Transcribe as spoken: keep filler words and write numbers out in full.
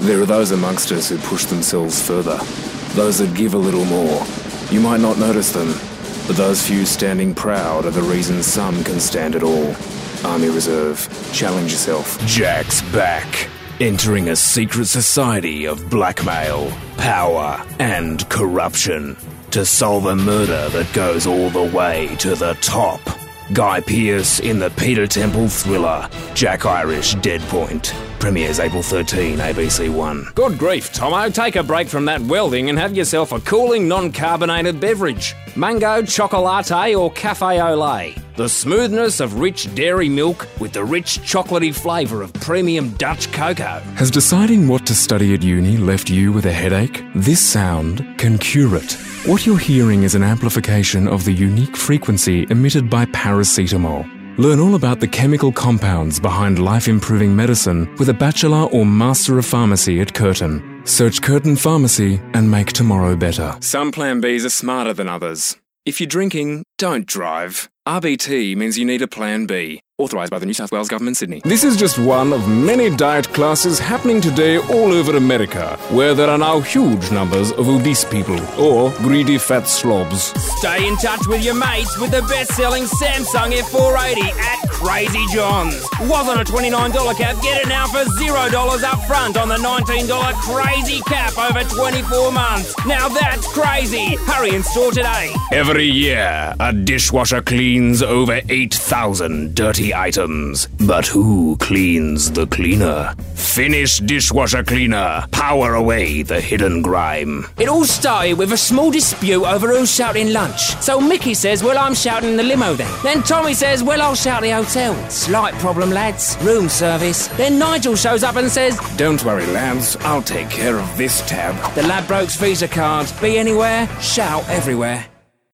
There are those amongst us who push themselves further, those that give a little more. You might not notice them, but those few standing proud are the reason some can stand at all. Army Reserve, challenge yourself. Jack's back, entering a secret society of blackmail, power, and corruption to solve a murder that goes all the way to the top. Guy Pearce in the Peter Temple thriller, Jack Irish Dead Point. Premieres April thirteenth, A B C One. Good grief, Tomo. Take a break from that welding and have yourself a cooling, non-carbonated beverage. Mango, chocolate or cafe au lait. The smoothness of rich dairy milk with the rich chocolatey flavour of premium Dutch cocoa. Has deciding what to study at uni left you with a headache? This sound can cure it. What you're hearing is an amplification of the unique frequency emitted by paracetamol. Learn all about the chemical compounds behind life-improving medicine with a Bachelor or Master of Pharmacy at Curtin. Search Curtin Pharmacy and make tomorrow better. Some Plan Bs are smarter than others. If you're drinking, don't drive. R B T means you need a Plan B. Authorised by the New South Wales Government, Sydney. This is just one of many diet classes happening today all over America, where there are now huge numbers of obese people, or greedy fat slobs. Stay in touch with your mates with the best-selling Samsung F four eighty at Crazy John's. Wasn't a twenty-nine dollars cap, get it now for zero dollars up front on the nineteen dollars Crazy Cap over twenty-four months. Now that's crazy. Hurry and store today. Every year, a dishwasher cleans over eight thousand dirty items. But who cleans the cleaner? Finish Dishwasher Cleaner. Power away the hidden grime. It all started with a small dispute over who's shouting lunch. So Mickey says, well, I'm shouting in the limo then. Then Tommy says, well, I'll shout the hotel. Slight problem, lads. Room service. Then Nigel shows up and says, don't worry, lads. I'll take care of this tab. the Ladbrokes Visa card. Be anywhere, shout everywhere.